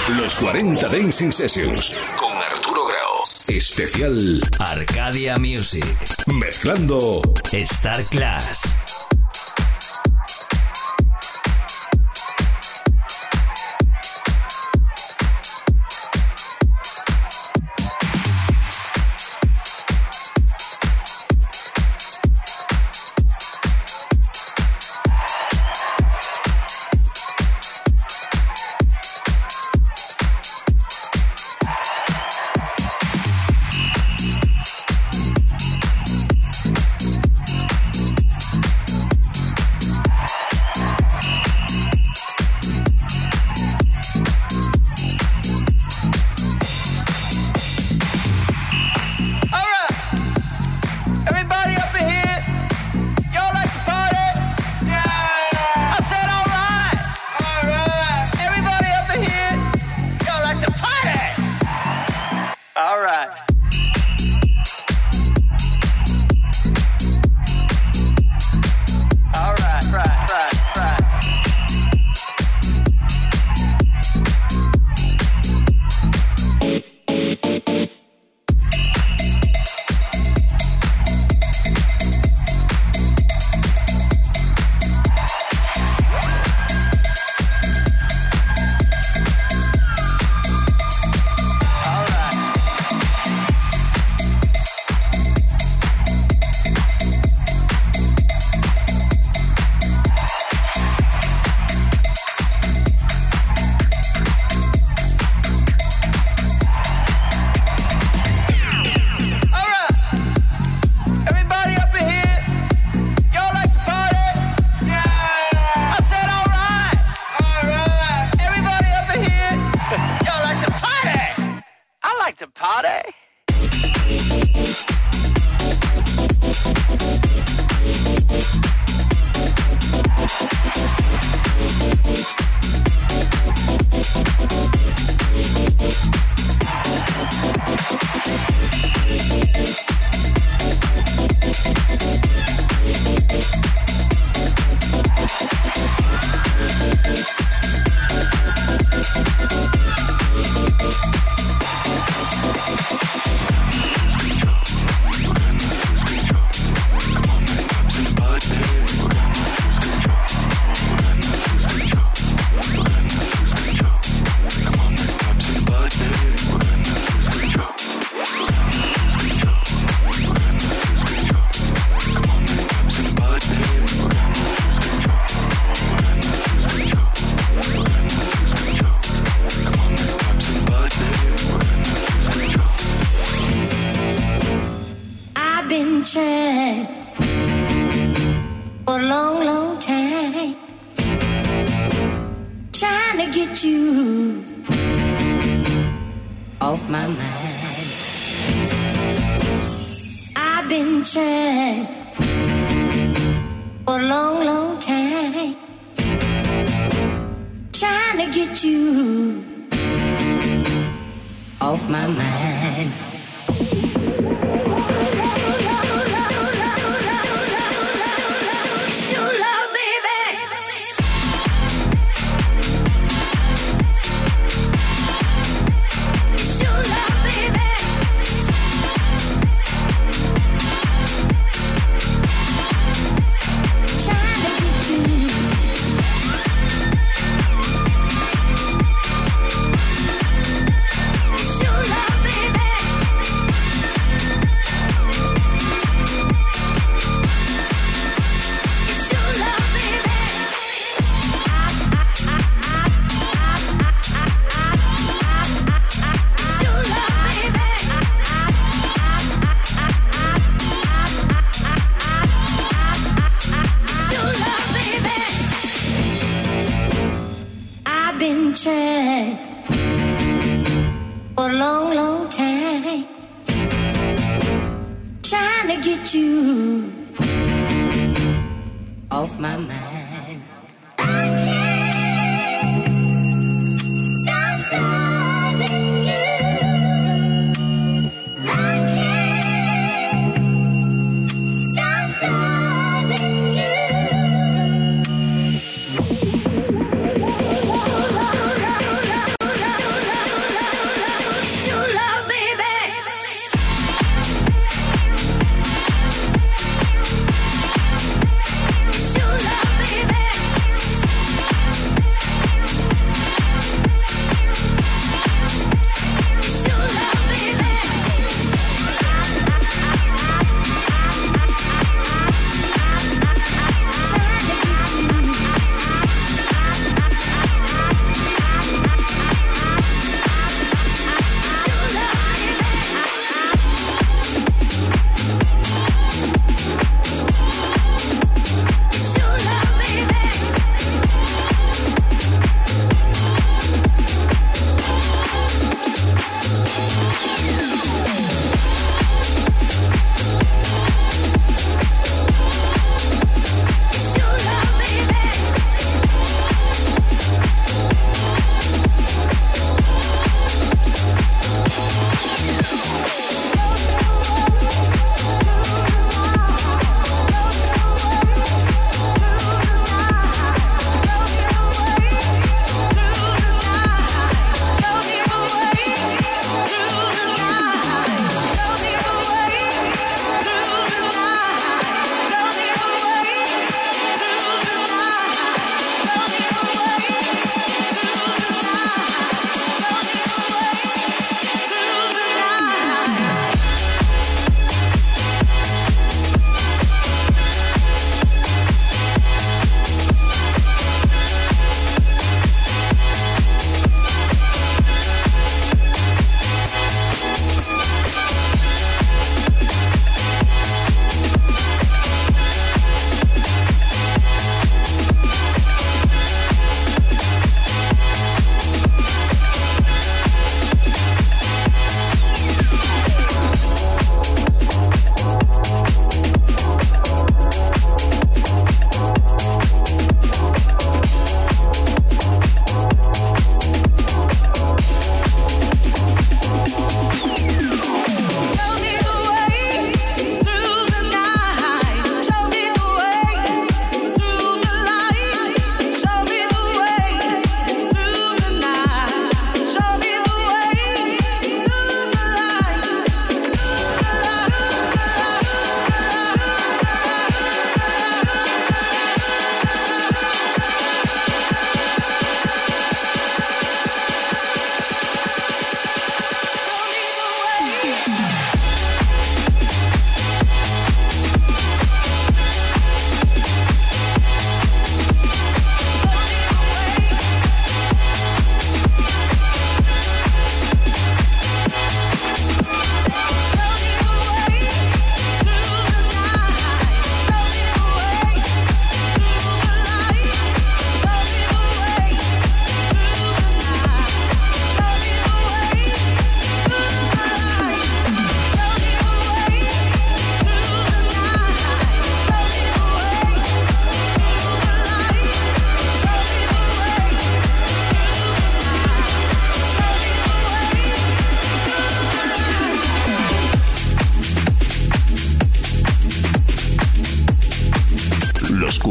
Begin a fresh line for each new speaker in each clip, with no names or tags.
Los 40 Dancing Sessions con Arturo Grau. Especial
Arcadia Music.
Mezclando
Star Class.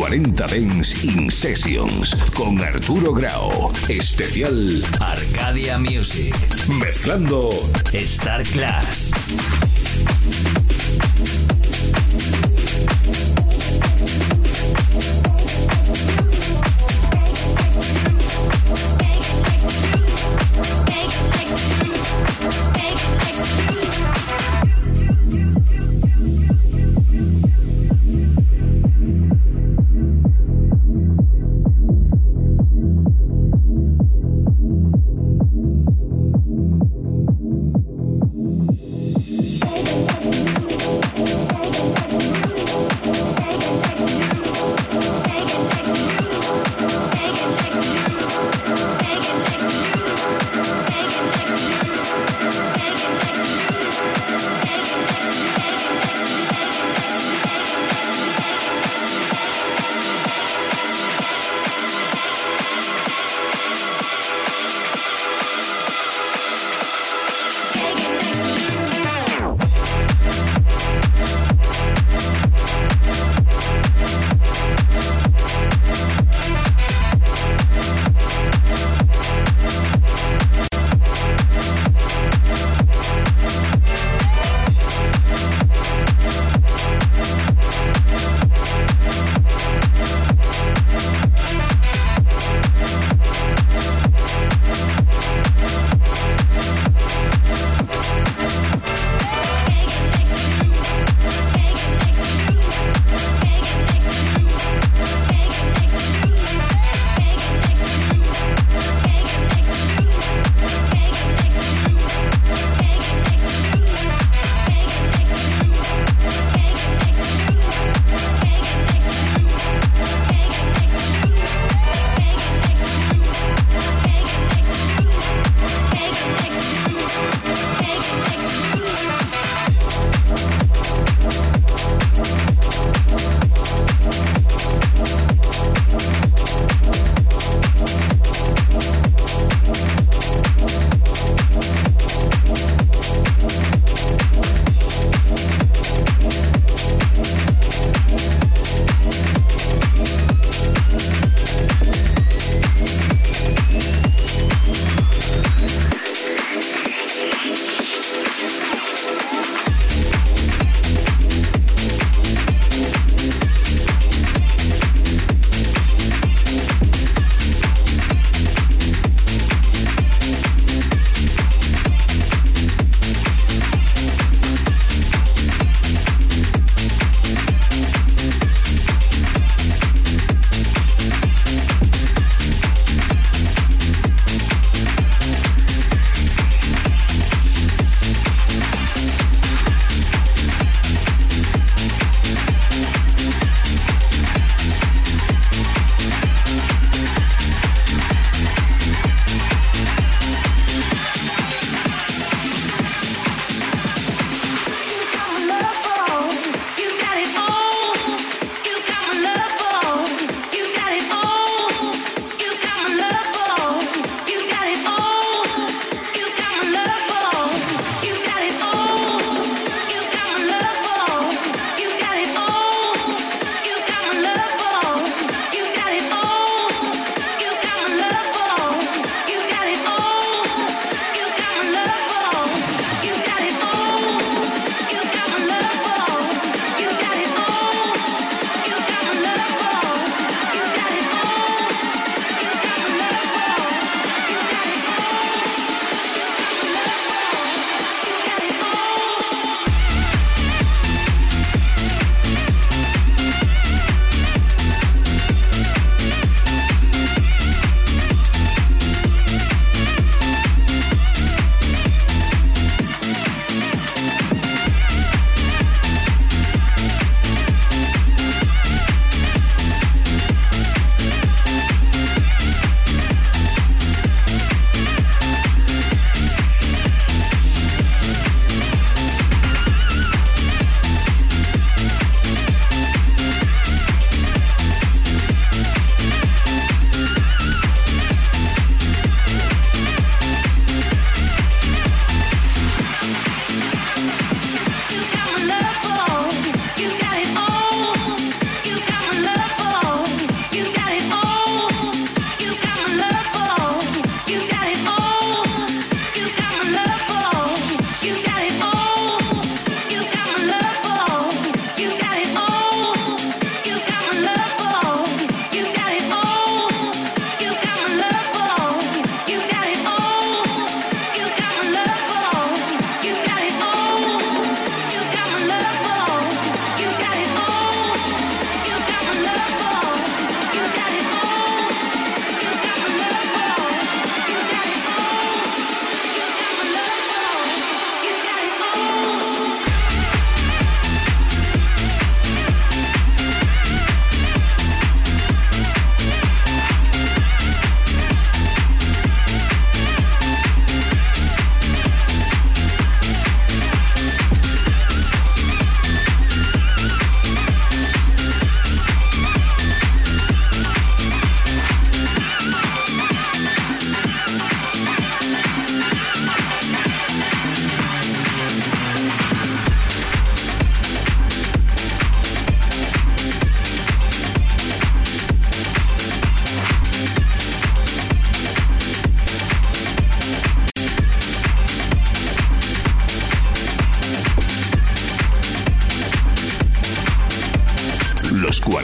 40 Dance in Sessions con Arturo Grau. Especial
Arcadia Music.
Mezclando
Star Class.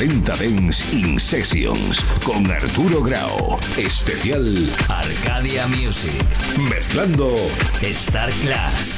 40 Dance in Sessions con Arturo Grau. Especial
Arcadia Music.
Mezclando
Star Class.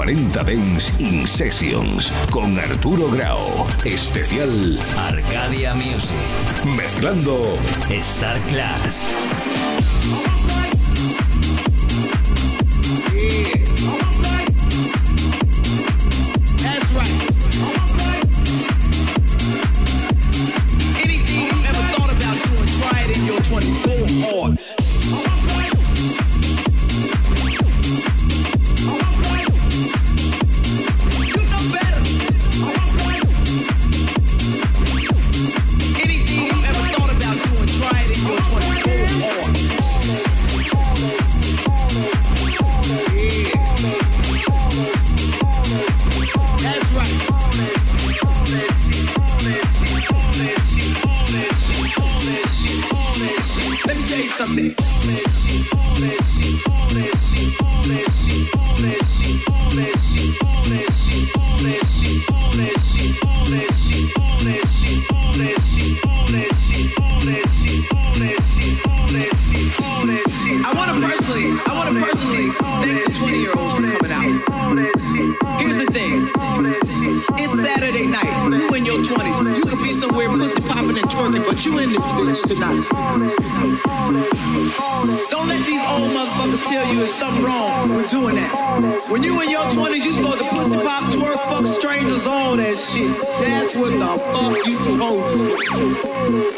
40 Dance in Sessions con Arturo Grau. Especial
Arcadia Music.
Mezclando
Star Class.
That's right. Anything you ever thought about doing, try it in your 20s. Go hard. Something. I want to personally thank the 20-year-olds for coming out. Here's the thing. It's Saturday night. You in your 20s. You could be somewhere pussy popping and twerking, but you in this bitch tonight. Don't let these old motherfuckers tell you there's something wrong with doing that. When you in your 20s, you supposed to pussy pop, twerk, fuck strangers, all that shit. That's what the fuck you supposed to do.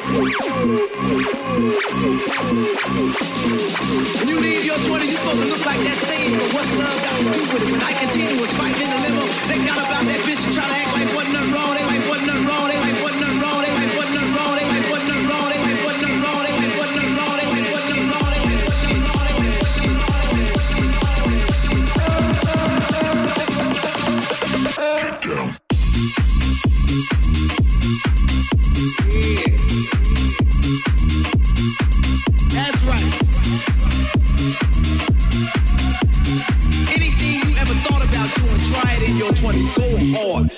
When you leave your 20s, you supposed to look like that scene of What's Love Got to Do With It. When Ike and Tina was fighting in the limo, they got about that bitch and try to act like wasn't nothing wrong. They like wasn't nothing wrong. They like wasn't nothing wrong. They like wasn't nothing wrong. They like wasn't nothing wrong. They like wasn't nothing wrong. They like wasn't nothing wrong. They like wasn't nothing wrong. They like wasn't nothing wrong. Get down. Yeah. That's right. Anything you ever thought about doing, try it in your 20s. Go hard.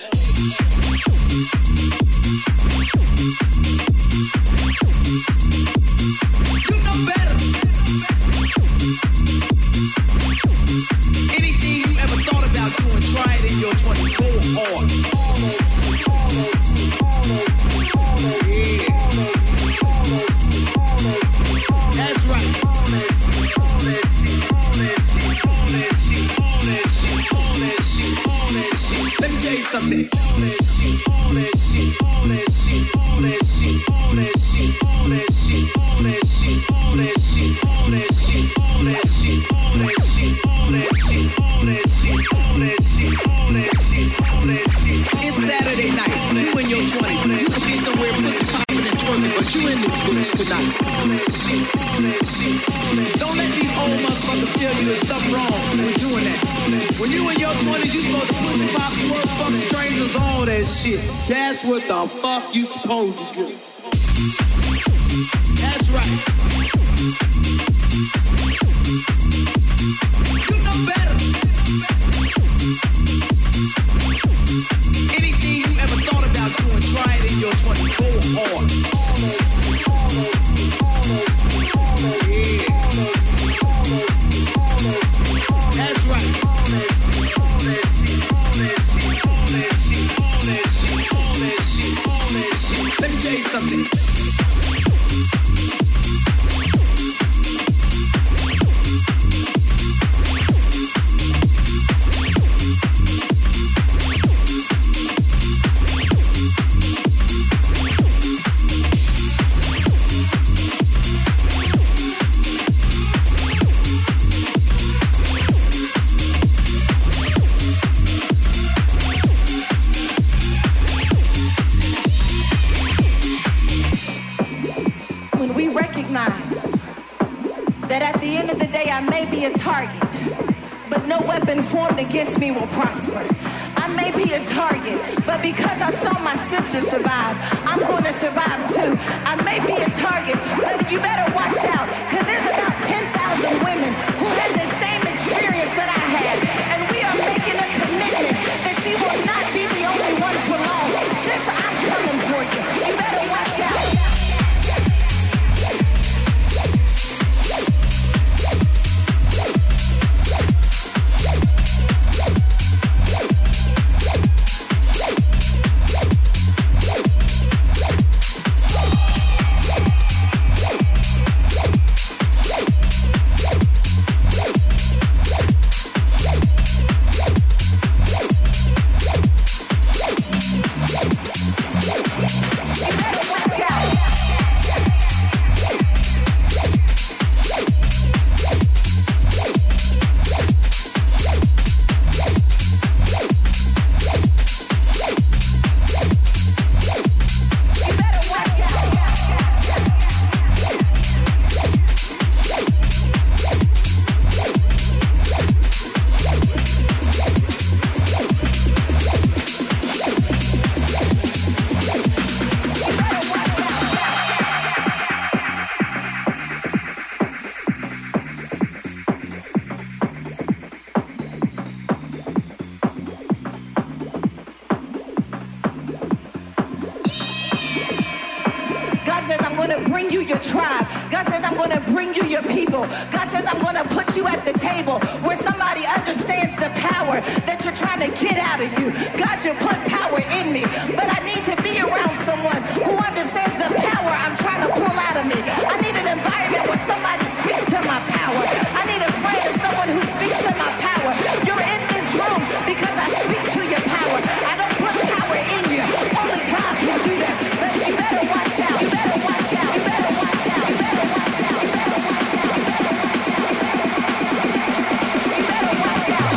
You know better. Anything you ever thought about doing, try it in your 20s. Go hard. Yeah. That's right. Let me tell you something. It's Saturday night. You in your 20s. You could be somewhere pussy popping and twerking, but you in this bitch tonight. Don't let these old motherfuckers tell you there's something wrong with doing that. When you in your 20s, you supposed to pussy pop, twerk, fuck strangers, all that shit. That's what the fuck you supposed to do. That's right. You know better. Anything you ever thought about doing, try it in your 20s. Go hard. Yeah. That's right. Let me tell you something.
That at the end of the day I may be a target, but no weapon formed against me will prosper. I may be a target, but because I saw my sister survive, I'm going to survive too. I may be a target, but you better watch out, because there's about 10,000 women who had the same experience that I had, and we are making a commitment that she will not be the only one for long. Sis, I'm coming for you. You better watch out. bring you your tribe. God says, I'm going to bring you your people. God says, I'm going to put you at the table where somebody understands the power that you're trying to get out of you. God, you put power in me, but I need to be around someone who understands the power I'm trying to pull out of me. I need an environment where somebody speaks to my power. I need a friend of someone who speaks to my power. You're in this room because I speak to your power. I don't put power in you. Only God can do that. But you better watch out. You better watch out. You better watch out. You better watch out. You better watch out. You better watch out. You better watch out.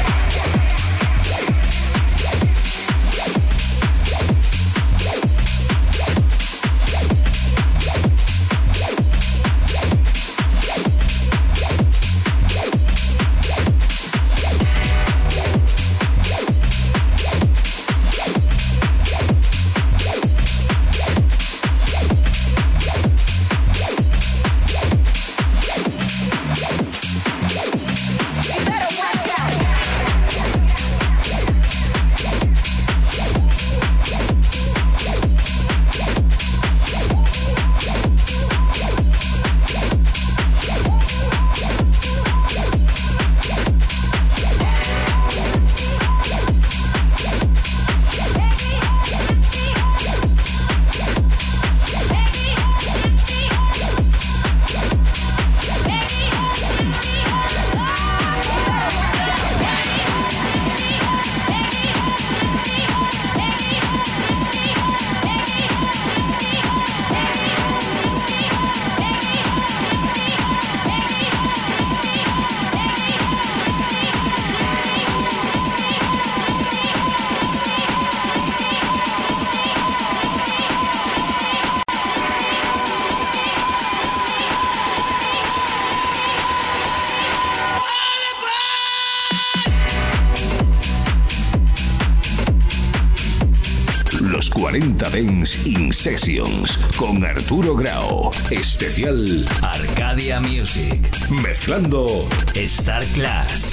Los 40 Dance In Sessions con Arturo Grau. Especial
Arcadia Music.
Mezclando
Star Class.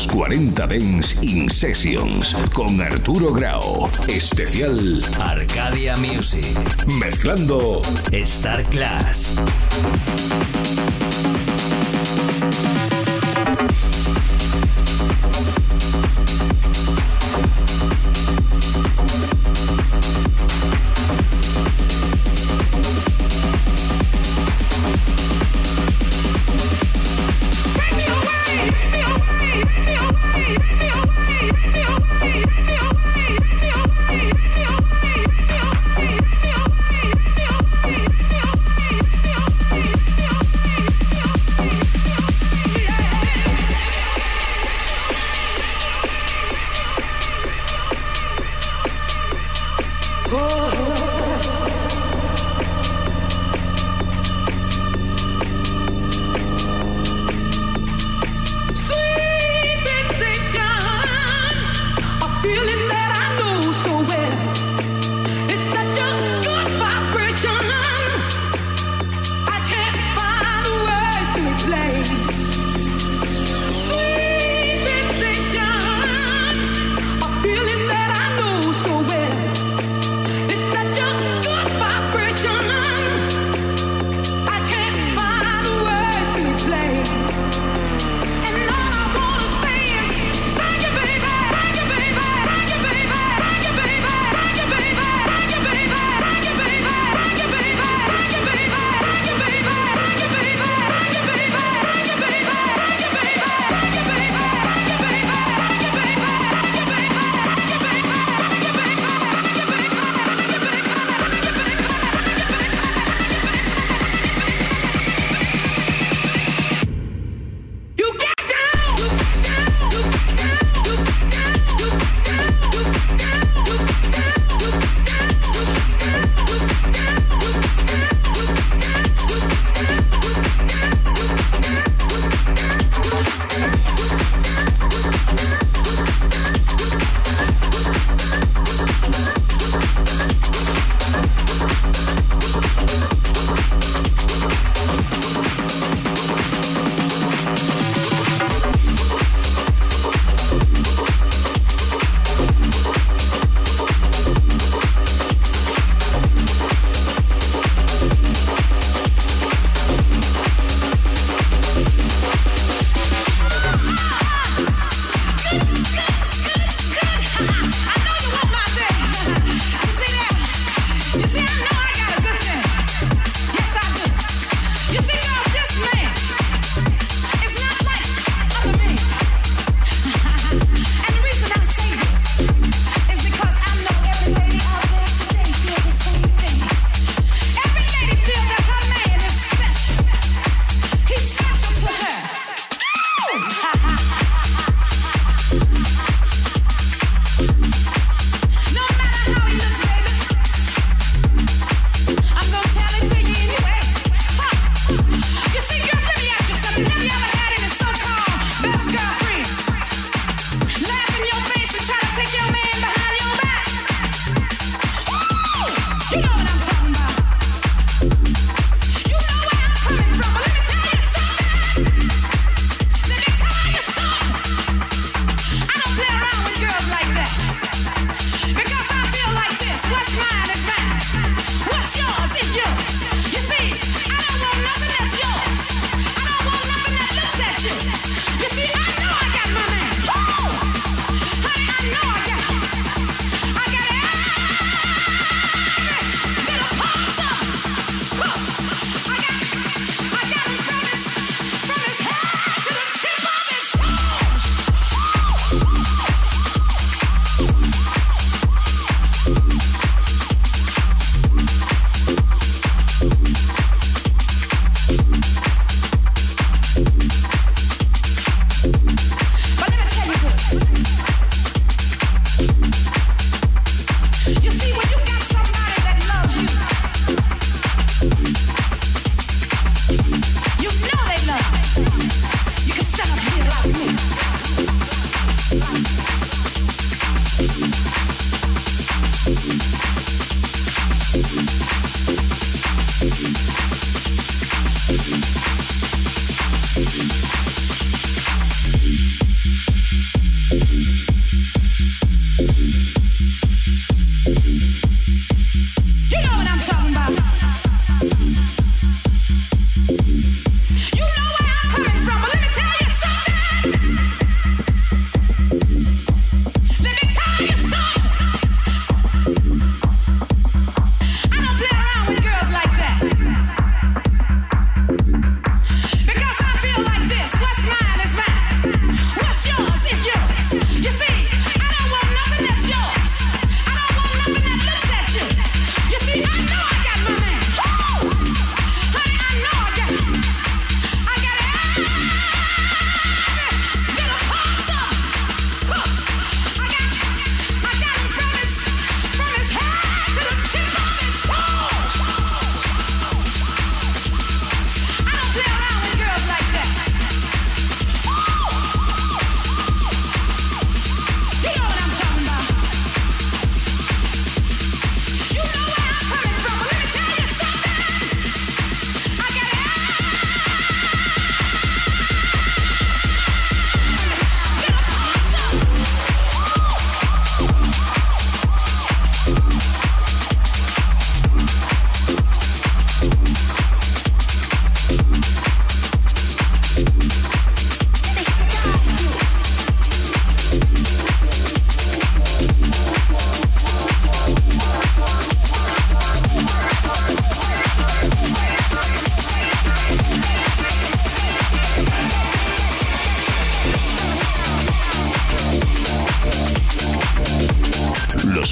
40 Dance in Sessions con Arturo Grau. Especial
Arcadia Music.
Mezclando
Star Class.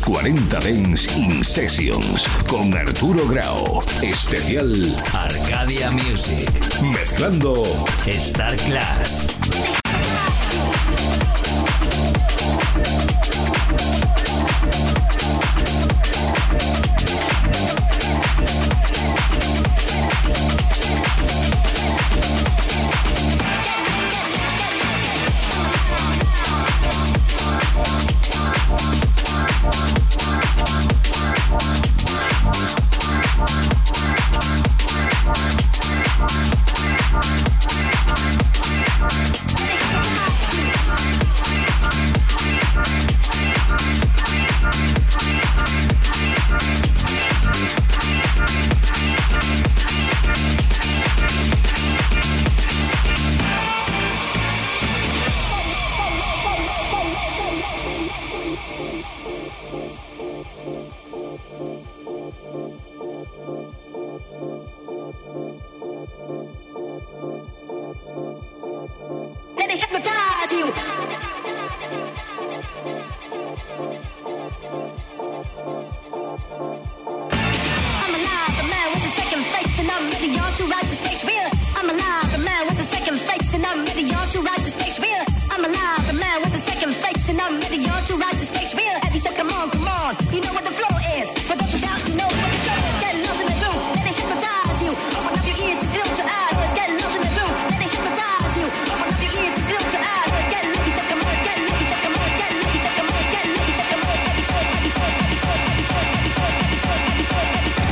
40 Dance in Sessions con Arturo Grau. Especial
Arcadia Music.
Mezclando
Star Class.
Let it hypnotize you. I'm alive, the man with the second face, and I'm ready on to ride the space wheel. I'm alive, the man with the second face, and I'm ready on to ride the space wheel. I'm alive, the man with the second face, and I'm ready on to ride the space wheel. He said, come on, you know what the flow is. For those who doubt, you know what the flow is. Get lost in the groove, let it hypnotize you. Open up your ears and close your eyes. Let's get lost in the groove, let it hypnotize you. Open up your ears and close your eyes. Let's get lucky, set the most, get lucky, set the most, get lucky, set the most, get lucky, set the most. Happy souls, happy souls, happy souls, happy souls, happy souls, happy souls, happy souls, happy souls.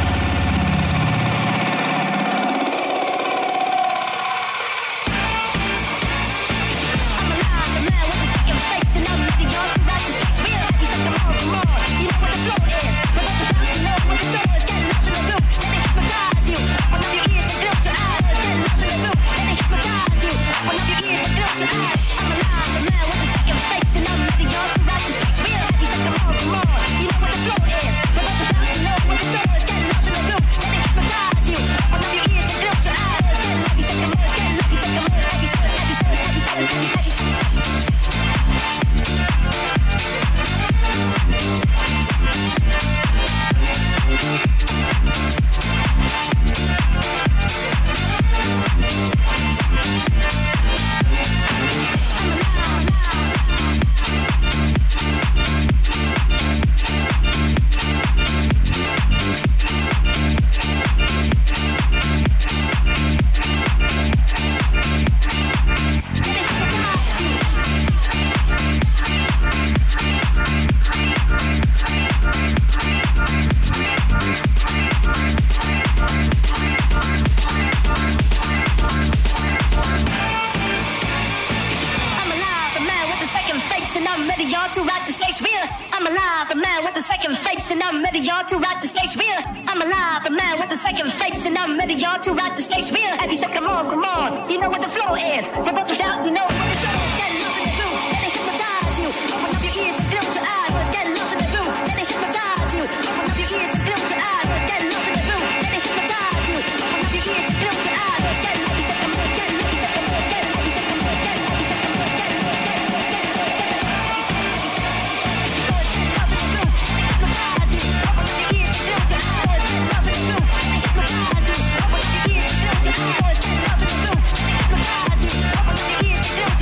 To rock the space wheel, I'm alive, the man with the second face, and I'm ready, y'all, to rock the space wheel. And he said, come on, you know what the flow is. For both of y'all, you know what the flow is. Get lost in the groove, let it hypnotize you. Open up your ears and close your eyes. Let's get lost in the groove, let it hypnotize you. Open up your ears and close your eyes. Let's get lost in the groove, let it hypnotize you. Open up your ears and close your eyes. Let's get lucky, set the most, get lucky, set the most, get lucky, set the most, get lucky, set the most, get lucky, set the most, get lucky, set the most, get lucky. Open up your ears and close your eyes.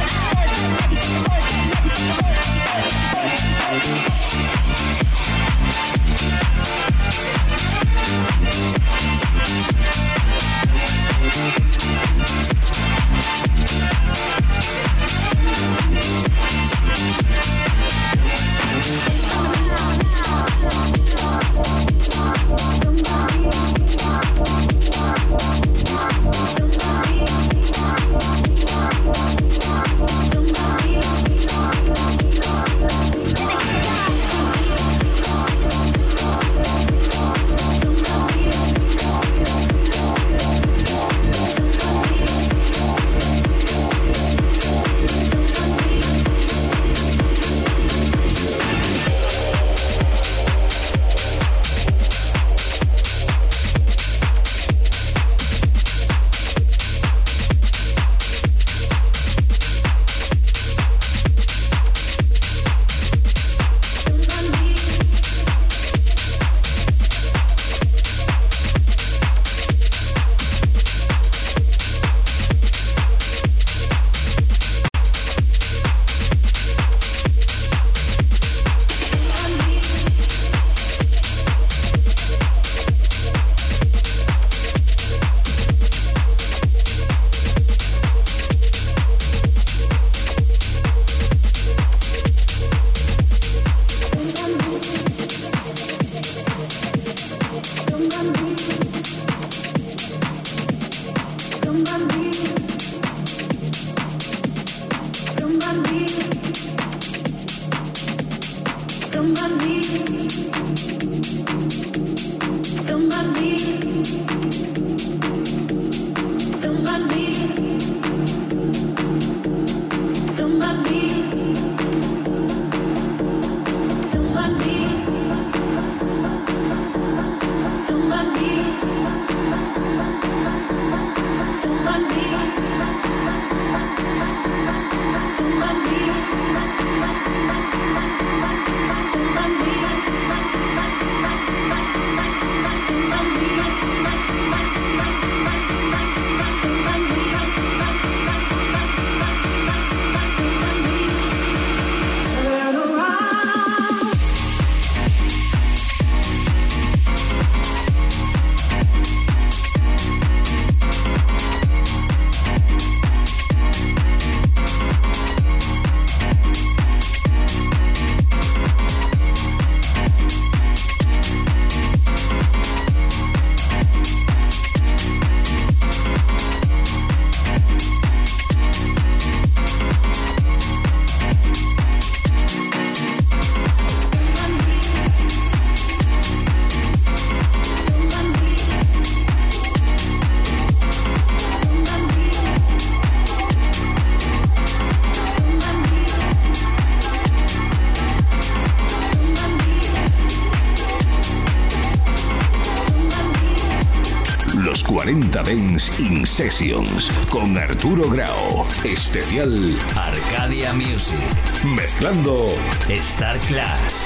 40 Dance in Sessions con Arturo Grau. Especial
Arcadia Music.
Mezclando
Star Class.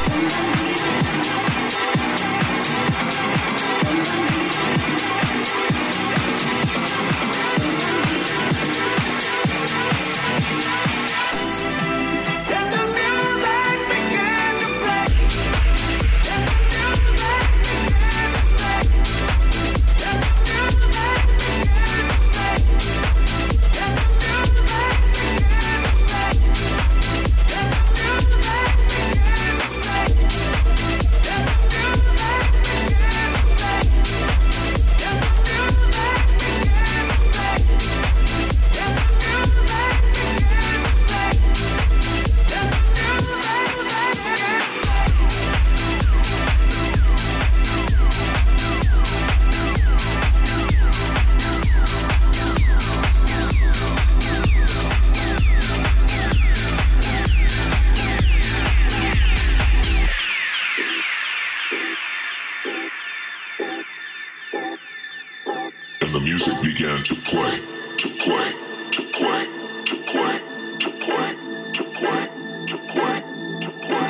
And the music began to play, to play, to play, to play, to play, to play, to play, to play.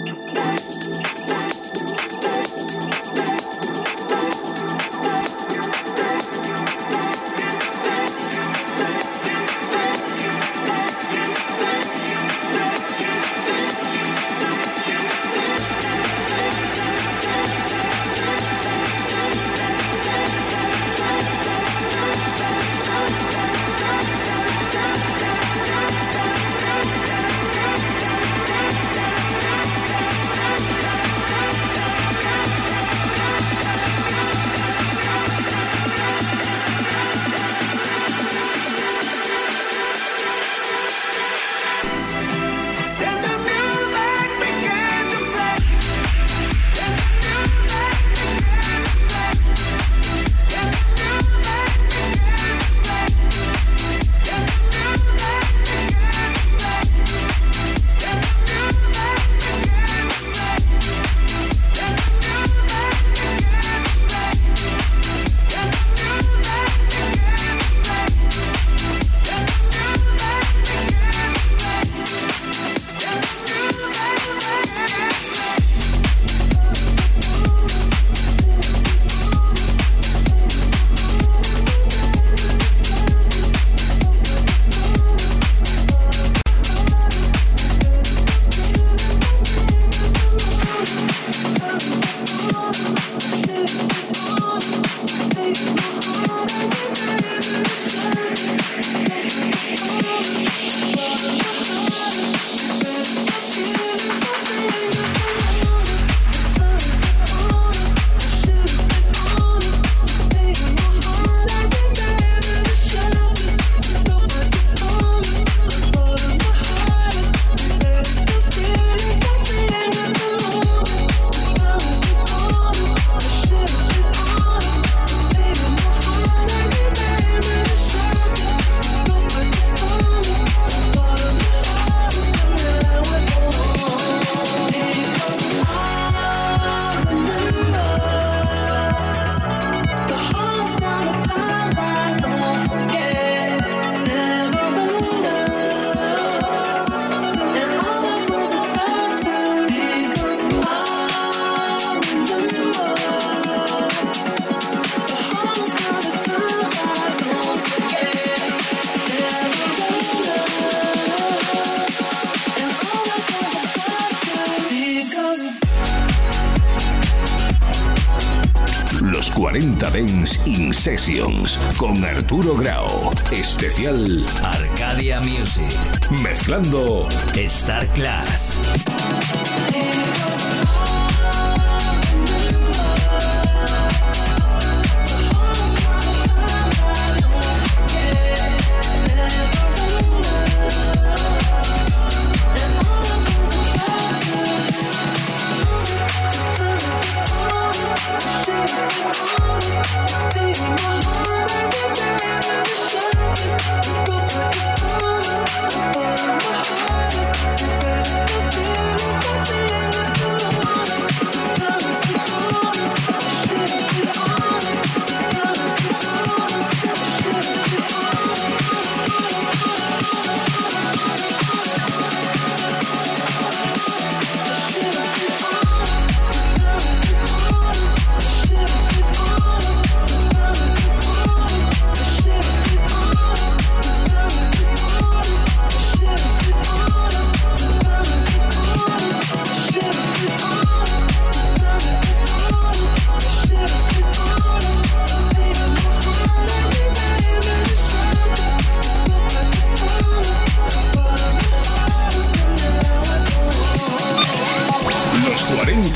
Los 40 Dance in Sessions con Arturo Grau. Especial
Arcadia Music.
Mezclando
Star Class.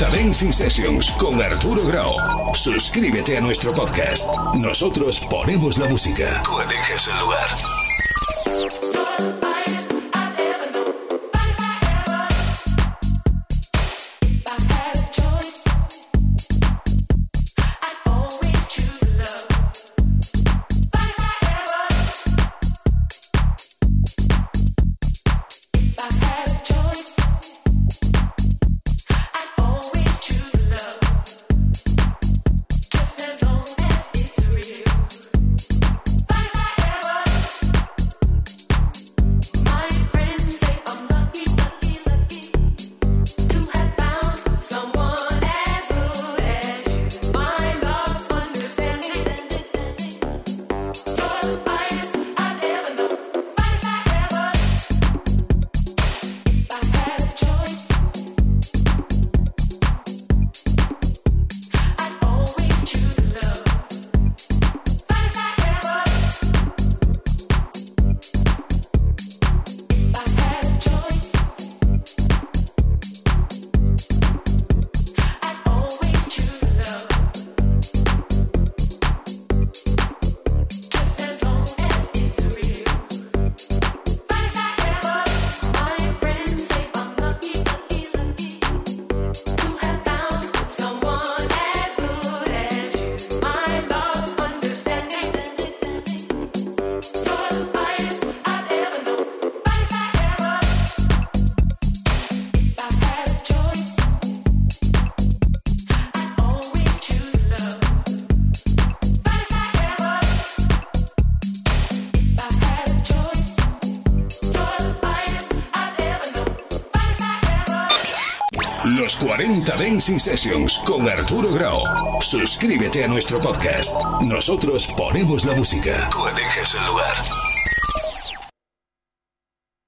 40 Dancing Sessions con Arturo Grau. Suscríbete a nuestro podcast. Nosotros ponemos la música. Tú eliges el lugar. Los 40 Dancing Sessions con Arturo Grau. Suscríbete a nuestro podcast. Nosotros ponemos la música. Tú eliges el lugar.